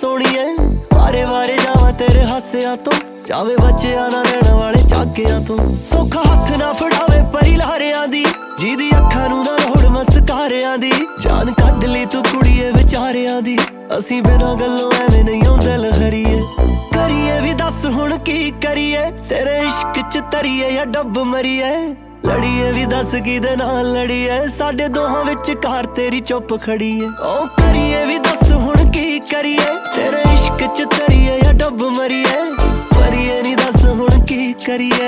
सोहणीए वारे वारे जावां तेरे हासियां तो जावे बच्चियां ना रहण वाले झाकियां तो सौखा हथ ना फड़ावे परी लारियां दी जिहदी अखां नूं ना लोड़ मस्कारियां दी जान कढ लई तू कुड़ीए विचारियां दी असीं बिना गल्लों एवें नहीं आउंदे लहरीए करिए भी दस हुण की करिए तेरे इश्क च तरीए या डब मरीए लड़ीए भी दस किदे नाल लड़ीए साडे दोहां विच कार तेरी चुप खड़ीए ओ करिए भी दस हुण की करिए तेरे इश्क च तरीए या डब मरीए मरीए नी दस हुण की करिए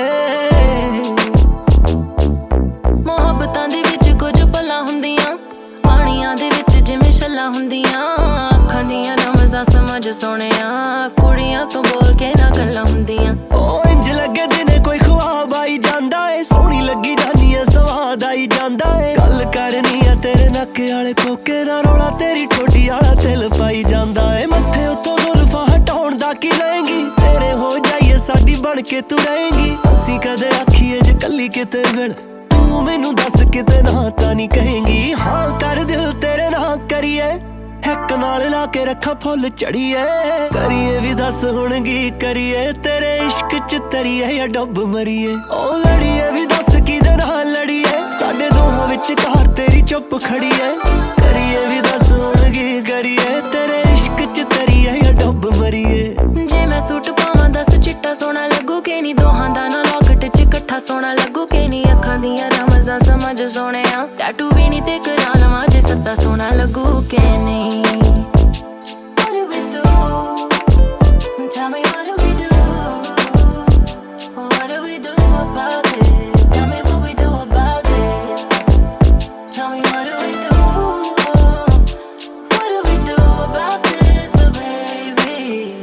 मुहब्बतां दे विच कुछ पलां हुंदियां पाणियां दे विच जिवें छल्लां हुंदियां अखां दियां रमज़ां समझ सोहणिया कुड़ियां तो बोल के ना गल्लां हुंदियां ओ इंज लगे दिने कोई ख्वाब आई जांदा है सोहनी लगी जानी है स्वाद आई जांदा है गल करनी है तेरे नक वाले कोके ना रोला तेरी ठोडी वाला तिल पाई जांदा है मत्थे उत्तों जुल्फां हटाउण दा की लएंगी तेरे हो जाइए साडी बन के तू रहेंगी असीं कदे आखीए जे कल्ली किते मिल तू मैनू दस किते ना तां नहीं कहेंगी हाँ कर दिल तेरे ना करिए हैक नाल ला के रखा फुल चढ़ीए करिए भी दस हुण की करिए तेरे इश्क च तरीए या डब मरीए ओ लड़ीए भी दस किदे नाल लड़ीए साडे दोहां विच कार तेरी चुप खड़ीए करिए भी दस हुण की करिए तेरे इश्क च तरीए या डब मरीए जे मैं सूट पावां दस चिट्टा सोहना लगू के नी दोहां दा ना लॉकेट च कट्ठा सोहना लगू के नी अखां दियां रमज़ां समझ सोहणिया टैटू भी नी ते करा लवां जे सद्दा सोहना लगू के नहीं What do we do? Tell me what do we do? What do we do about this? Tell me what we do about this. Tell me what do we do? What do we do about this, oh baby?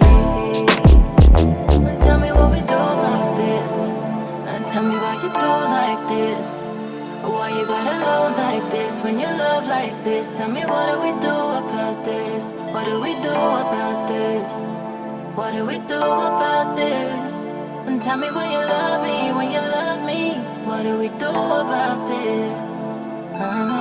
Tell me what we do about this. And tell me why you do like this. Why you gotta love like this when you love like this? Tell me what do we do about this? What do we do about this? What do we do about this? And tell me when you love me, when you love me. What do we do about this?